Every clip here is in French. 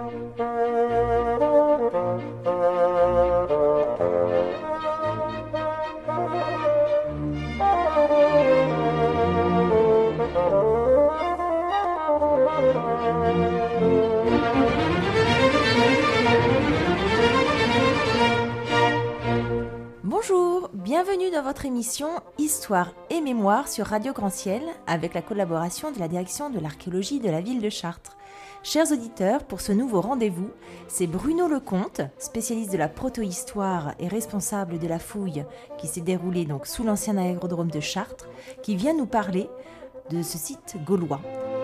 Bonjour, bienvenue dans votre émission Histoire et Mémoire sur Radio Grand Ciel avec la collaboration de la direction de l'archéologie de la ville de Chartres. Chers auditeurs, pour ce nouveau rendez-vous, c'est Bruno Lecomte, spécialiste de la protohistoire et responsable de la fouille qui s'est déroulée donc sous l'ancien aérodrome de Chartres, qui vient nous parler de ce site gaulois.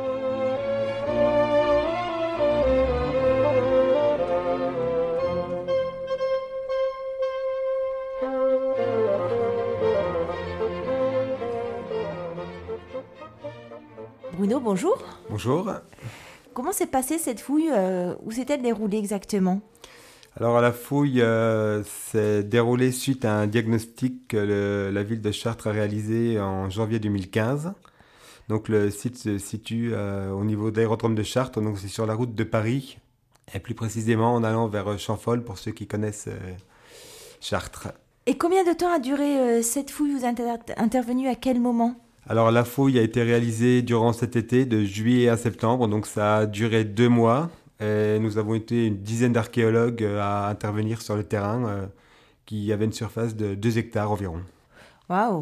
Bruno, bonjour. Bonjour. Comment s'est passée cette fouille Où s'est-elle déroulée exactement ? Alors la fouille s'est déroulée suite à un diagnostic que la ville de Chartres a réalisé en janvier 2015. Donc le site se situe au niveau de l'aérodrome de Chartres, donc c'est sur la route de Paris, et plus précisément en allant vers Champfol pour ceux qui connaissent Chartres. Et combien de temps a duré cette fouille ? Vous êtes intervenu à quel moment ? Alors la fouille a été réalisée durant cet été, de juillet à septembre, donc ça a duré 2 mois. Et nous avons été une dizaine d'archéologues à intervenir sur le terrain, qui avait une surface de 2 hectares environ. Waouh !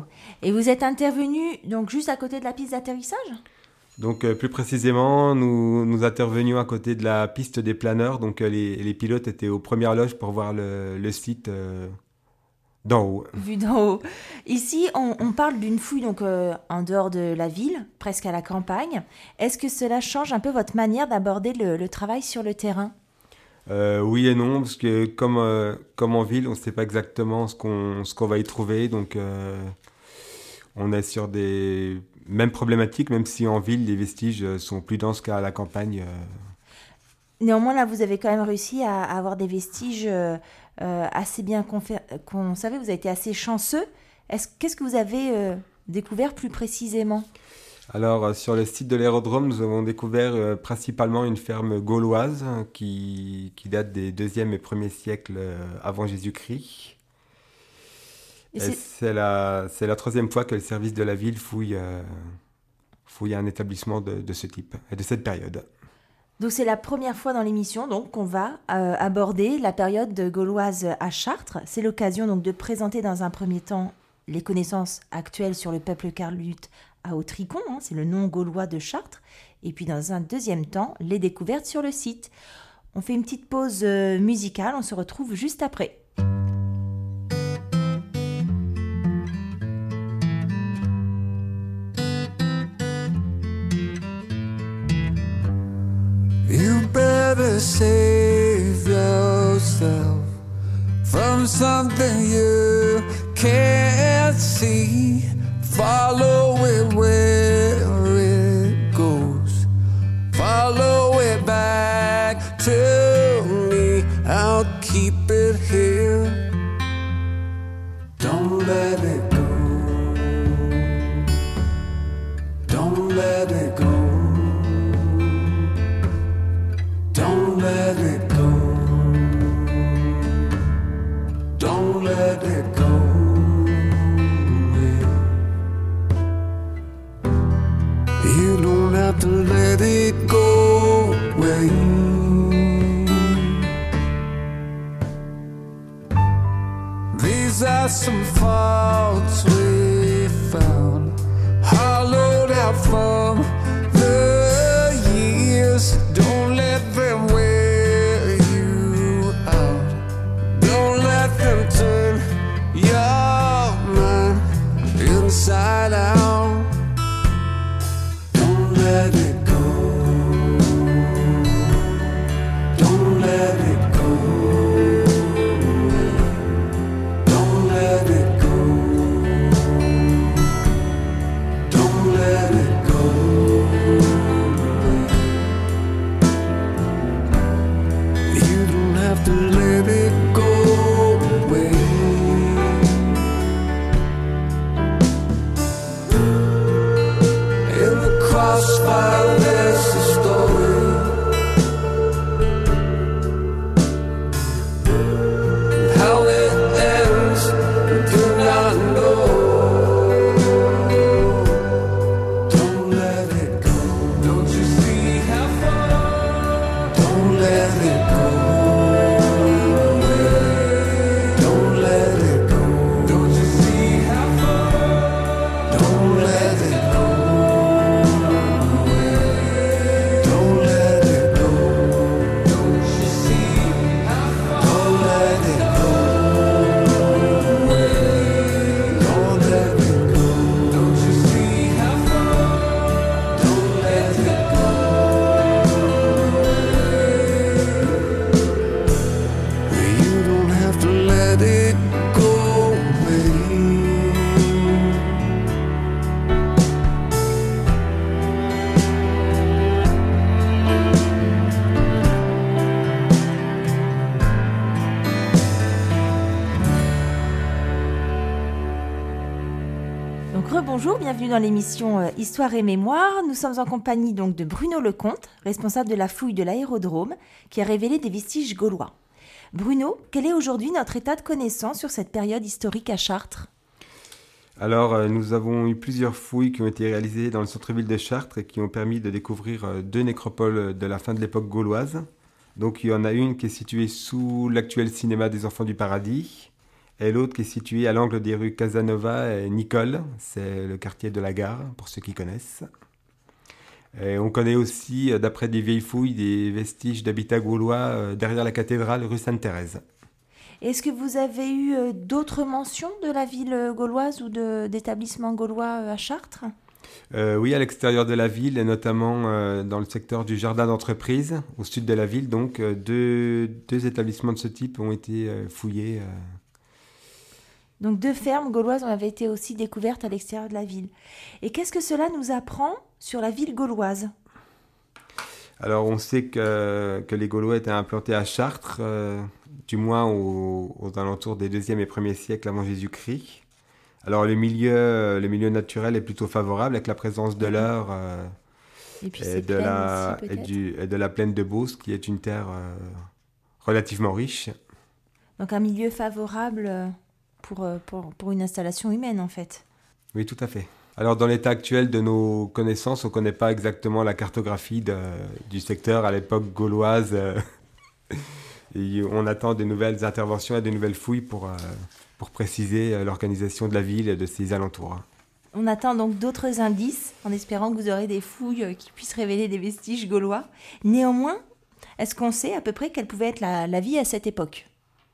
Et vous êtes intervenu donc juste à côté de la piste d'atterrissage ? Donc plus précisément, nous intervenions à côté de la piste des planeurs, donc les pilotes étaient aux premières loges pour voir le site d'en haut. Vu d'en haut. Ici, on parle d'une fouille donc en dehors de la ville, presque à la campagne. Est-ce que cela change un peu votre manière d'aborder le travail sur le terrain ? Oui et non, parce que comme en ville, on ne sait pas exactement ce qu'on va y trouver. Donc on est sur des mêmes problématiques, même si en ville, les vestiges sont plus denses qu'à la campagne. Néanmoins, là, vous avez quand même réussi à avoir des vestiges assez bien conservés. Vous avez été assez chanceux. Qu'est-ce que vous avez découvert plus précisément ? Alors, sur le site de l'aérodrome, nous avons découvert principalement une ferme gauloise qui date des 2e et 1er siècles avant Jésus-Christ. C'est la 3e fois que le service de la ville fouille un établissement de ce type et de cette période. Donc c'est la première fois dans l'émission donc qu'on va aborder la période gauloise à Chartres. C'est l'occasion donc de présenter dans un premier temps les connaissances actuelles sur le peuple carlute à Autricon, c'est le nom gaulois de Chartres, et puis dans un deuxième temps les découvertes sur le site. On fait une petite pause musicale, on se retrouve juste après. You better save yourself from something you can't see. Follow it where it goes. Follow it back to me. I'll keep it here. Don't let it go. Don't let it go. Don't let it go. Don't let it go. You don't have to let it go away. These are some faults we found, hollowed out from the years. Don't let them wear you out. Don't let them turn your mind inside out. Don't let it go. Don't let it go. Don't let it go. Don't let it go. You don't have to let it go away. In the crossfire there's a story let it go away. Don't let it go. Don't you see how far? Don't let it go away. Don't let it go. Don't you see how far? Don't let it go away. Don't let it go. Don't you see how far? Don't let it go away. You don't have to let it go away. Donc rebonjour, bienvenue dans l'émission Histoire et Mémoire. Nous sommes en compagnie donc de Bruno Lecomte, responsable de la fouille de l'aérodrome, qui a révélé des vestiges gaulois. Bruno, quel est aujourd'hui notre état de connaissance sur cette période historique à Chartres ? Alors, nous avons eu plusieurs fouilles qui ont été réalisées dans le centre-ville de Chartres et qui ont permis de découvrir deux nécropoles de la fin de l'époque gauloise. Donc, il y en a une qui est située sous l'actuel cinéma des Enfants du Paradis et l'autre qui est située à l'angle des rues Casanova et Nicole. C'est le quartier de la Gare, pour ceux qui connaissent. Et on connaît aussi, d'après des vieilles fouilles, des vestiges d'habitat gaulois derrière la cathédrale rue Sainte-Thérèse. Est-ce que vous avez eu d'autres mentions de la ville gauloise ou d'établissements gaulois à Chartres ? Oui, à l'extérieur de la ville, et notamment dans le secteur du jardin d'entreprise, au sud de la ville. Donc, deux établissements de ce type ont été fouillés. Donc 2 fermes gauloises avaient été aussi découvertes à l'extérieur de la ville. Et qu'est-ce que cela nous apprend sur la ville gauloise ? Alors, on sait que les Gaulois étaient implantés à Chartres, du moins aux alentours des 2e et 1er siècles avant Jésus-Christ. Alors, le milieu naturel est plutôt favorable avec la présence de l'Eure Et puis et ces de plaines la, aussi, et peut-être. de la plaine de Beauce, qui est une terre relativement riche. Donc un milieu favorable pour une installation humaine en fait. Oui, tout à fait. Alors, dans l'état actuel de nos connaissances, on ne connaît pas exactement la cartographie du secteur à l'époque gauloise. Et on attend de nouvelles interventions et de nouvelles fouilles pour préciser l'organisation de la ville et de ses alentours. On attend donc d'autres indices en espérant que vous aurez des fouilles qui puissent révéler des vestiges gaulois. Néanmoins, est-ce qu'on sait à peu près quelle pouvait être la vie à cette époque ?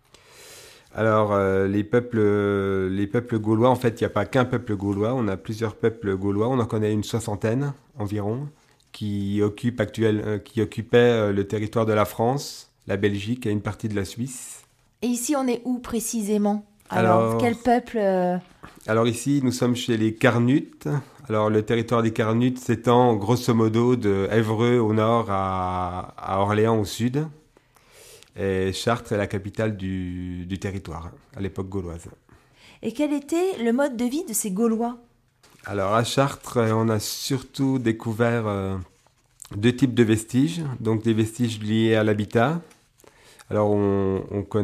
Alors, les peuples gaulois, en fait, il n'y a pas qu'un peuple gaulois, on a plusieurs peuples gaulois, on en connaît une 60aine environ, qui occupaient le territoire de la France, la Belgique et une partie de la Suisse. Et ici, on est où précisément ? Alors, quel peuple Alors ici, nous sommes chez les Carnutes. Alors, le territoire des Carnutes s'étend grosso modo de Évreux au nord à Orléans au sud. Et Chartres est la capitale du territoire, à l'époque gauloise. Et quel était le mode de vie de ces Gaulois ? Alors à Chartres, on a surtout découvert 2 types de vestiges. Donc des vestiges liés à l'habitat. Alors on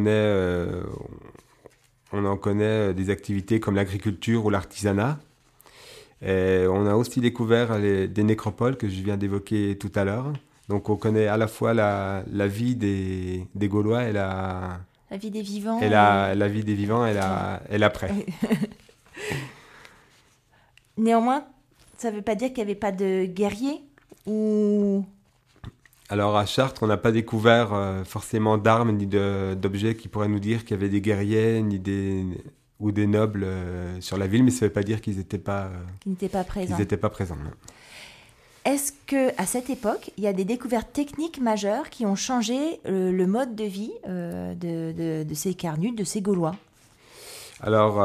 en connaît des activités comme l'agriculture ou l'artisanat. Et on a aussi découvert des nécropoles que je viens d'évoquer tout à l'heure. Donc on connaît à la fois la vie des Gaulois et la vie des vivants. Et la vie des vivants et l'après. Néanmoins, ça ne veut pas dire qu'il n'y avait pas de guerriers ou... Alors à Chartres, on n'a pas découvert forcément d'armes ni d'objets qui pourraient nous dire qu'il y avait des guerriers ou des nobles sur la ville, mais ça ne veut pas dire qu'ils n'étaient pas présents. Est-ce qu'à cette époque, il y a des découvertes techniques majeures qui ont changé le mode de vie de ces Carnutes, de ces Gaulois ? Alors,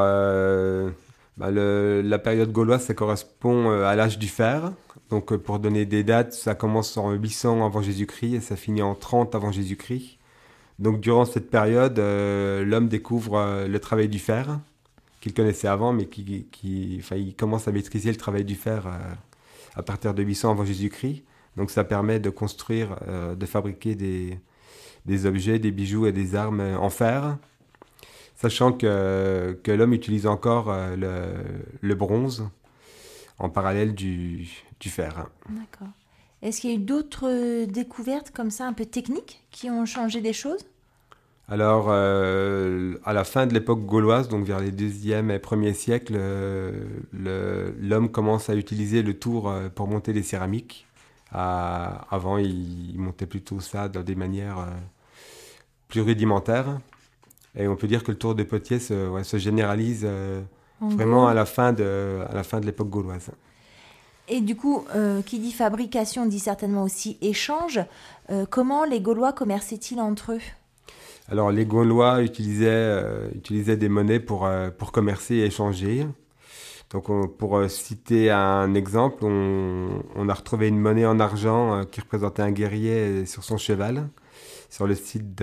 la période gauloise, ça correspond à l'âge du fer. Donc, pour donner des dates, ça commence en 800 avant Jésus-Christ et ça finit en 30 avant Jésus-Christ. Donc, durant cette période, l'homme découvre le travail du fer, qu'il connaissait avant, mais il commence à maîtriser le travail du fer à partir de 800 avant Jésus-Christ. Donc ça permet de construire, de fabriquer des objets, des bijoux et des armes en fer, sachant que l'homme utilise encore le bronze en parallèle du fer. D'accord. Est-ce qu'il y a eu d'autres découvertes comme ça, un peu techniques, qui ont changé des choses? Alors, à la fin de l'époque gauloise, donc vers les 2e et 1er siècles, l'homme commence à utiliser le tour pour monter les céramiques. Avant, il montait plutôt ça dans des manières plus rudimentaires. Et on peut dire que le tour de potier se généralise En vraiment gros. à la fin de l'époque gauloise. Et du coup, qui dit fabrication dit certainement aussi échange. Comment les Gaulois commerçaient-ils entre eux? Alors, les Gaulois utilisaient des monnaies pour commercer et échanger. Donc, pour citer un exemple, on a retrouvé une monnaie en argent qui représentait un guerrier sur son cheval, sur le site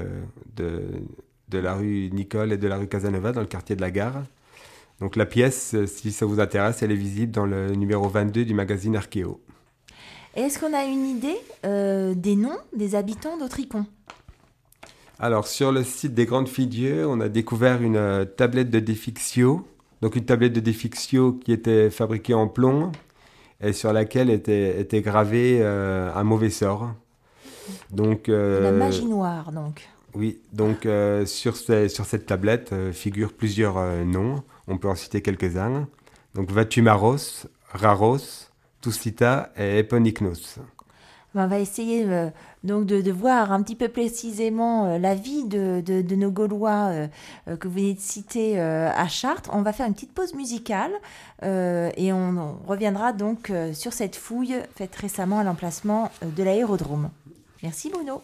de la rue Nicole et de la rue Casanova, dans le quartier de la Gare. Donc, la pièce, si ça vous intéresse, elle est visible dans le numéro 22 du magazine Archéo. Et est-ce qu'on a une idée des noms des habitants d'Autricon? Alors, sur le site des Grandes Filles Dieu, on a découvert une tablette de Defixio. Donc, une tablette de Defixio qui était fabriquée en plomb et sur laquelle était gravé un mauvais sort. Donc, La magie noire, donc. oui, donc sur cette tablette figurent plusieurs noms. On peut en citer quelques-uns. Donc, Vatumaros, Raros, Tusita et Eponiknos. Ben, on va essayer donc de voir un petit peu précisément la vie de nos Gaulois que vous venez de citer à Chartres. On va faire une petite pause musicale et on reviendra donc sur cette fouille faite récemment à l'emplacement de l'aérodrome. Merci Bruno.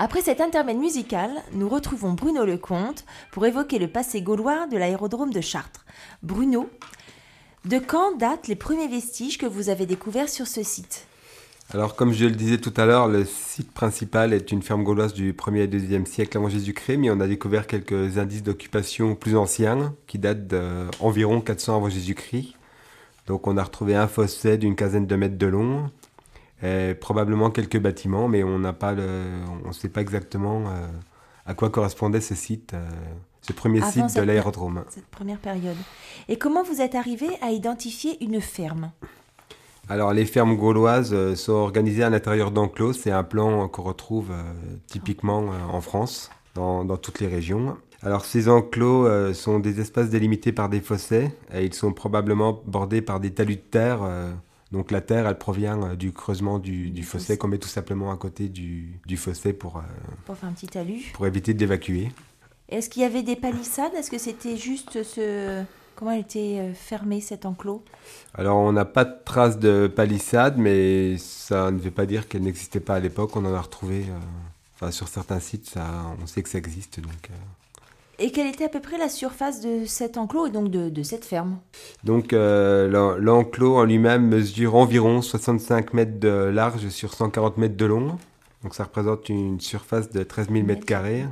Après cet intermède musical, nous retrouvons Bruno Lecomte pour évoquer le passé gaulois de l'aérodrome de Chartres. Bruno, de quand datent les premiers vestiges que vous avez découverts sur ce site ? Alors, comme je le disais tout à l'heure, le site principal est une ferme gauloise du 1er et 2e siècle avant Jésus-Christ, mais on a découvert quelques indices d'occupation plus anciens qui datent d'environ 400 avant Jésus-Christ. Donc, on a retrouvé un fossé d'une quinzaine de mètres de long, et probablement quelques bâtiments, mais on ne sait pas exactement à quoi correspondait ce site, ce premier Avant site de l'aérodrome. Cette première période. Et comment vous êtes arrivé à identifier une ferme ? Alors, les fermes gauloises sont organisées à l'intérieur d'enclos. C'est un plan qu'on retrouve typiquement en France, dans toutes les régions. Alors, ces enclos sont des espaces délimités par des fossés et ils sont probablement bordés par des talus de terre. Donc, la terre, elle provient du creusement du fossé qu'on met tout simplement à côté du fossé pour faire un petit talus. Pour éviter d'évacuer. Est-ce qu'il y avait des palissades ? Est-ce que c'était juste ce... Comment était fermé cet enclos ? Alors, on n'a pas de traces de palissade, mais ça ne veut pas dire qu'elle n'existait pas à l'époque. On en a retrouvé, sur certains sites, on sait que ça existe. Donc, Et quelle était à peu près la surface de cet enclos et donc de cette ferme ? Donc, l'enclos en lui-même mesure environ 65 mètres de large sur 140 mètres de long. Donc, ça représente une surface de 13 000 mètres carrés.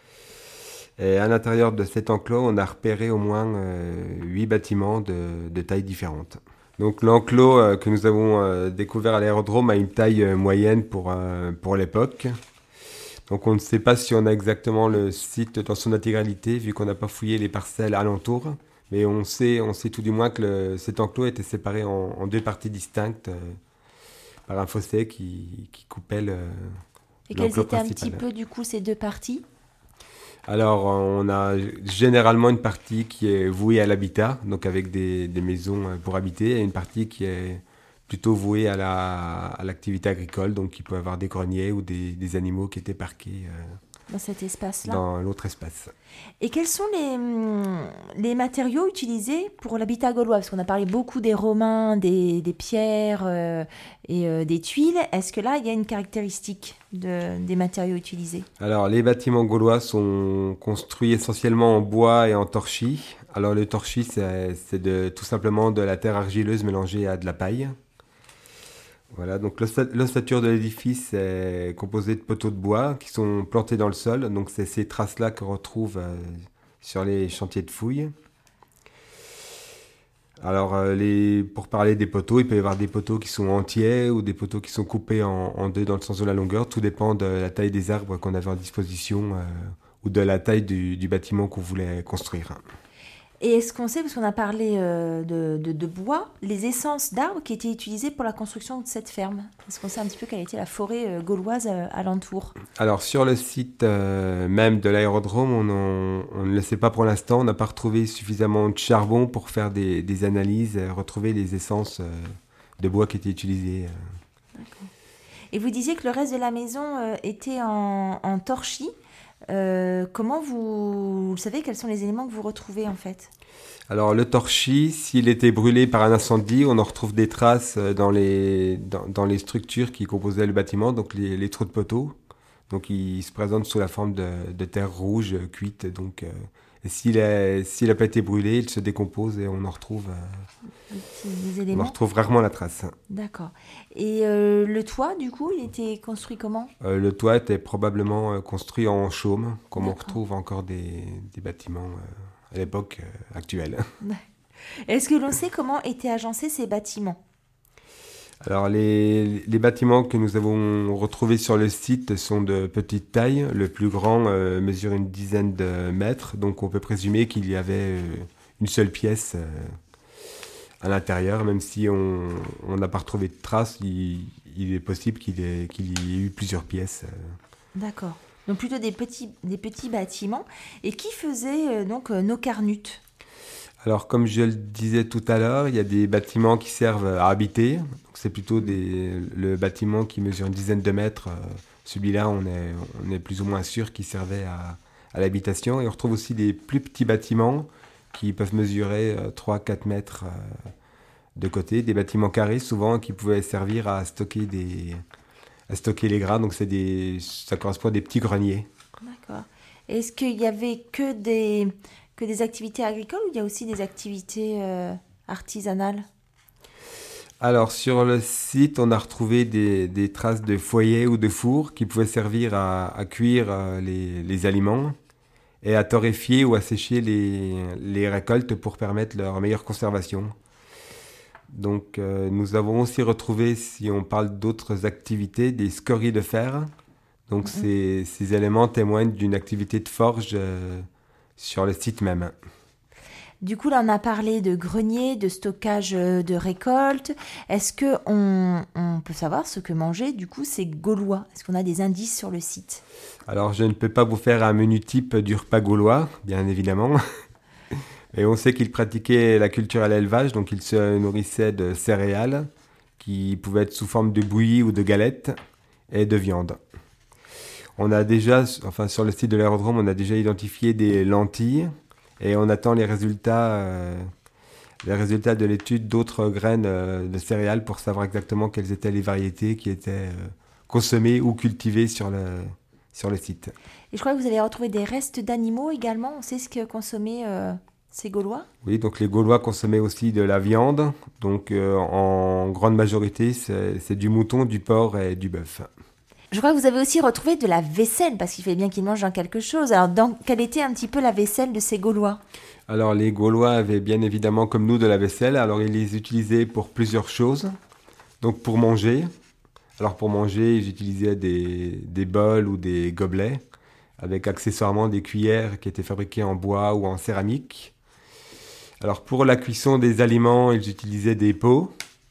Et à l'intérieur de cet enclos, on a repéré au moins 8 bâtiments de tailles différentes. Donc l'enclos que nous avons découvert à l'aérodrome a une taille moyenne pour l'époque. Donc on ne sait pas si on a exactement le site dans son intégralité, vu qu'on n'a pas fouillé les parcelles alentours. Mais on sait tout du moins que cet enclos était séparé en deux parties distinctes par un fossé qui coupait l'enclos principal. Et quelles étaient un petit peu du coup ces deux parties ? Alors, on a généralement une partie qui est vouée à l'habitat, donc avec des maisons pour habiter, et une partie qui est plutôt vouée à l'activité agricole, donc il peut y avoir des greniers ou des animaux qui étaient parqués dans cet espace-là. Dans l'autre espace. Et quels sont les matériaux utilisés pour l'habitat gaulois ? Parce qu'on a parlé beaucoup des Romains, des pierres et des tuiles. Est-ce que là, il y a une caractéristique des matériaux utilisés ? Alors, les bâtiments gaulois sont construits essentiellement en bois et en torchis. Alors, le torchis, c'est tout simplement de la terre argileuse mélangée à de la paille. Voilà, donc l'ossature de l'édifice est composée de poteaux de bois qui sont plantés dans le sol. Donc c'est ces traces-là qu'on retrouve sur les chantiers de fouilles. Alors pour parler des poteaux, il peut y avoir des poteaux qui sont entiers ou des poteaux qui sont coupés en deux dans le sens de la longueur. Tout dépend de la taille des arbres qu'on avait en disposition ou de la taille du bâtiment qu'on voulait construire. Et est-ce qu'on sait, parce qu'on a parlé de bois, les essences d'arbres qui étaient utilisées pour la construction de cette ferme ? Est-ce qu'on sait un petit peu quelle était la forêt gauloise alentour ? Alors sur le site même de l'aérodrome, on ne le sait pas pour l'instant. On n'a pas retrouvé suffisamment de charbon pour faire des analyses, retrouver les essences de bois qui étaient utilisées. D'accord. Et vous disiez que le reste de la maison était en torchis. Comment vous savez quels sont les éléments que vous retrouvez en fait ? Alors le torchis, s'il était brûlé par un incendie, on en retrouve des traces dans les structures qui composaient le bâtiment, donc les trous de poteaux. Donc ils se présentent sous la forme de terre rouge cuite. Donc s'il n'a pas été brûlé, il se décompose et on en retrouve. Des éléments. On en retrouve rarement la trace. D'accord. Et le toit, du coup, il était construit comment ? Le toit était probablement construit en chaume, comme on retrouve encore des bâtiments à l'époque actuelle. Est-ce que l'on sait comment étaient agencés ces bâtiments ? Alors les bâtiments que nous avons retrouvés sur le site sont de petite taille. Le plus grand mesure une dizaine de mètres, donc on peut présumer qu'il y avait une seule pièce à l'intérieur, même si on n'a pas retrouvé de traces, il est possible qu'il y ait eu plusieurs pièces. D'accord. Donc plutôt des petits bâtiments. Et qui faisait donc nos carnutes ? Alors comme je le disais tout à l'heure, il y a des bâtiments qui servent à habiter. Donc, c'est plutôt le bâtiment qui mesure une dizaine de mètres. Celui-là, on est plus ou moins sûr qu'il servait à l'habitation. Et on retrouve aussi des plus petits bâtiments qui peuvent mesurer 3-4 mètres de côté, des bâtiments carrés souvent qui pouvaient servir à stocker à stocker les grains. Donc ça correspond à des petits greniers. D'accord. Est-ce qu'il y avait que des activités agricoles ou il y a aussi des activités artisanales? Alors sur le site, on a retrouvé des traces de foyers ou de fours qui pouvaient servir à cuire les aliments et à torréfier ou à sécher les récoltes pour permettre leur meilleure conservation. Donc nous avons aussi retrouvé, si on parle d'autres activités, des scories de fer. Donc ces éléments témoignent d'une activité de forge sur le site même. Du coup, là, on a parlé de grenier, de stockage de récoltes. Est-ce que on peut savoir ce que mangeaient, du coup, ces Gaulois? Est-ce qu'on a des indices sur le site? Alors je ne peux pas vous faire un menu type du repas gaulois, bien évidemment. Et on sait qu'ils pratiquaient la culture à l'élevage, donc ils se nourrissaient de céréales qui pouvaient être sous forme de bouillie ou de galettes et de viande. On a déjà, enfin sur le site de l'aérodrome, on a déjà identifié des lentilles et on attend les résultats de l'étude d'autres graines de céréales pour savoir exactement quelles étaient les variétés qui étaient consommées ou cultivées sur le site. Et je crois que vous avez retrouvé des restes d'animaux également. On sait ce que consommaient ces Gaulois? Oui, donc les Gaulois consommaient aussi de la viande. Donc en grande majorité, c'est du mouton, du porc et du bœuf. Je crois que vous avez aussi retrouvé de la vaisselle, parce qu'il fallait bien qu'ils mangent dans quelque chose. Alors, quelle était un petit peu la vaisselle de ces Gaulois? Alors les Gaulois avaient bien évidemment comme nous de la vaisselle. Alors ils les utilisaient pour plusieurs choses. Donc pour manger. Alors pour manger, ils utilisaient des bols ou des gobelets, avec accessoirement des cuillères qui étaient fabriquées en bois ou en céramique. Alors pour la cuisson des aliments, ils utilisaient des pots.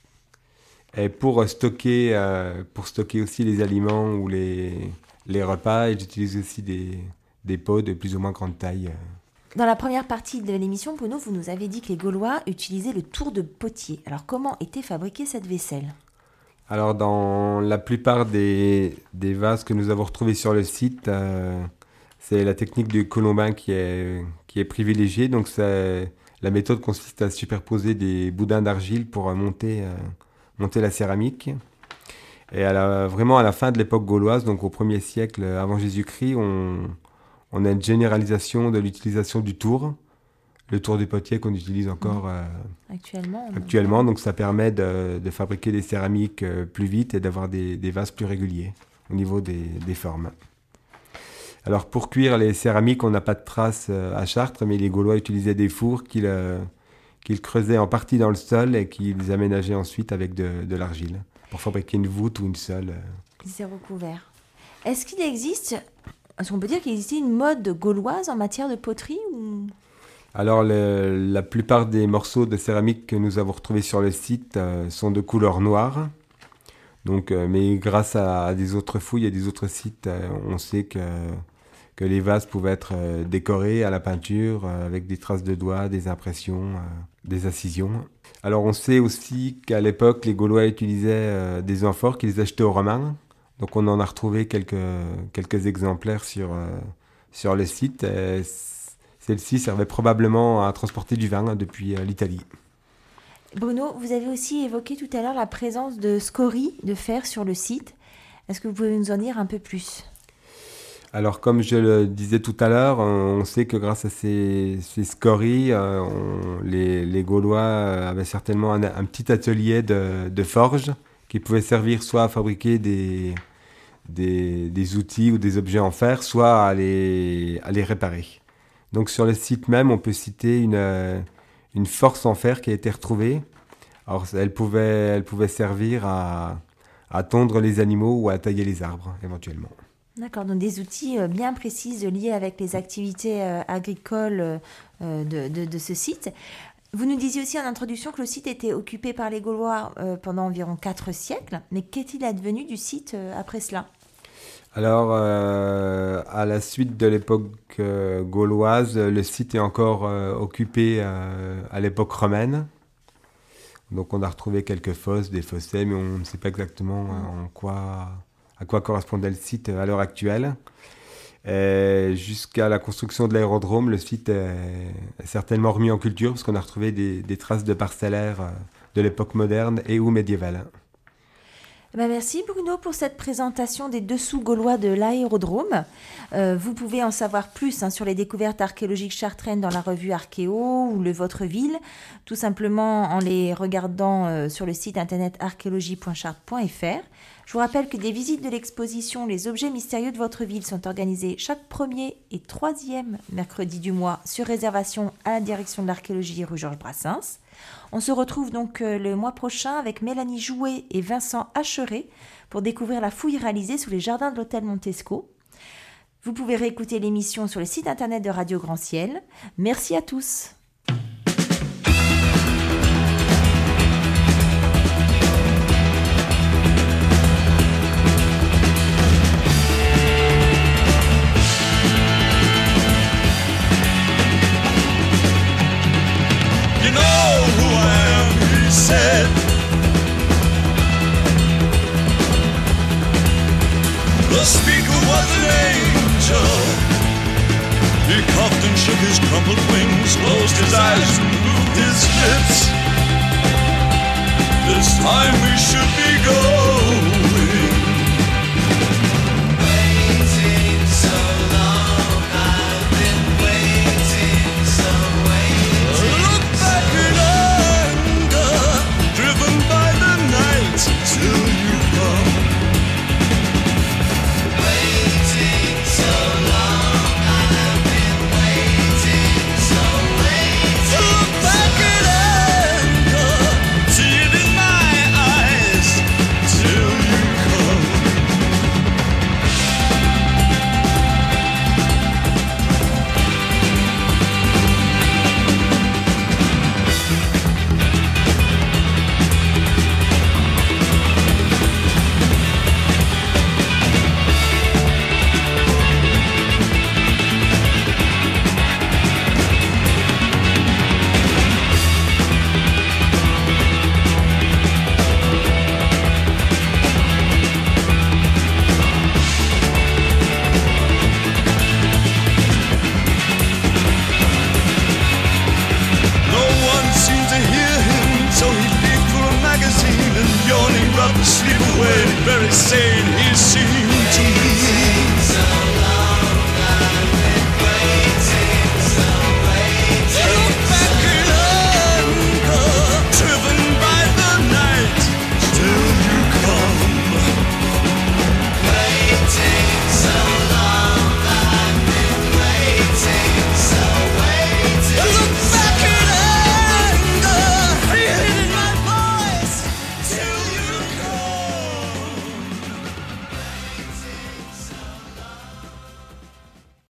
Et pour stocker aussi les aliments ou les repas, ils utilisent aussi des pots de plus ou moins grande taille. Dans la première partie de l'émission, Bruno, vous nous avez dit que les Gaulois utilisaient le tour de potier. Alors comment était fabriquée cette vaisselle? Alors dans la plupart des vases que nous avons retrouvés sur le site, c'est la technique du colombin qui est privilégiée. Donc la méthode consiste à superposer des boudins d'argile pour monter la céramique. Et vraiment à la fin de l'époque gauloise, donc au 1er siècle avant Jésus-Christ, on a une généralisation de l'utilisation du tour, le tour du potier qu'on utilise encore actuellement. Donc ça permet de fabriquer des céramiques plus vite et d'avoir des vases plus réguliers au niveau des formes. Alors pour cuire les céramiques, on n'a pas de traces à Chartres, mais les Gaulois utilisaient des fours qu'ils creusaient en partie dans le sol et qu'ils aménageaient ensuite avec de l'argile pour fabriquer une voûte ou une sole. C'est recouvert. Est-ce qu'on peut dire qu'il existait une mode gauloise en matière de poterie ou... Alors la plupart des morceaux de céramique que nous avons retrouvés sur le site sont de couleur noire. Donc, mais grâce à des autres fouilles et des autres sites, on sait que les vases pouvaient être décorés à la peinture avec des traces de doigts, des impressions, des incisions. Alors on sait aussi qu'à l'époque, les Gaulois utilisaient des amphores qu'ils achetaient aux Romains. Donc on en a retrouvé quelques exemplaires sur le site. Celle-ci servait probablement à transporter du vin depuis l'Italie. Bruno, vous avez aussi évoqué tout à l'heure la présence de scories de fer sur le site. Est-ce que vous pouvez nous en dire un peu plus ? Alors, comme je le disais tout à l'heure, on sait que grâce à ces scories, les Gaulois avaient certainement un petit atelier de forge qui pouvait servir soit à fabriquer des outils ou des objets en fer, soit à les réparer. Donc, sur le site même, on peut citer une force en fer qui a été retrouvée. Alors, elle pouvait servir à tondre les animaux ou à tailler les arbres, éventuellement. D'accord, donc des outils bien précis liés avec les activités agricoles de ce site. Vous nous disiez aussi en introduction que le site était occupé par les Gaulois pendant environ 4 siècles. Mais qu'est-il advenu du site après cela ? Alors, à la suite de l'époque gauloise, le site est encore occupé à l'époque romaine. Donc, on a retrouvé quelques fosses, des fossés, mais on ne sait pas exactement à quoi correspondait le site à l'heure actuelle. Et jusqu'à la construction de l'aérodrome, le site est certainement remis en culture parce qu'on a retrouvé des traces de parcellaires de l'époque moderne et ou médiévale. Merci Bruno pour cette présentation des dessous gaulois de l'aérodrome. Vous pouvez en savoir plus sur les découvertes archéologiques chartraines dans la revue Archéo ou le Votre Ville, tout simplement en les regardant sur le site internet archéologie.chartres.fr. Je vous rappelle que des visites de l'exposition Les objets mystérieux de votre ville sont organisées chaque 1er et 3e mercredi du mois sur réservation à la direction de l'archéologie rue Georges Brassens. On se retrouve donc le mois prochain avec Mélanie Jouet et Vincent Hacheret pour découvrir la fouille réalisée sous les jardins de l'hôtel Montesco. Vous pouvez réécouter l'émission sur le site internet de Radio Grand Ciel. Merci à tous. Said, the speaker was an angel. He coughed and shook his crumpled wings, closed his eyes and moved his lips. This time we should be going.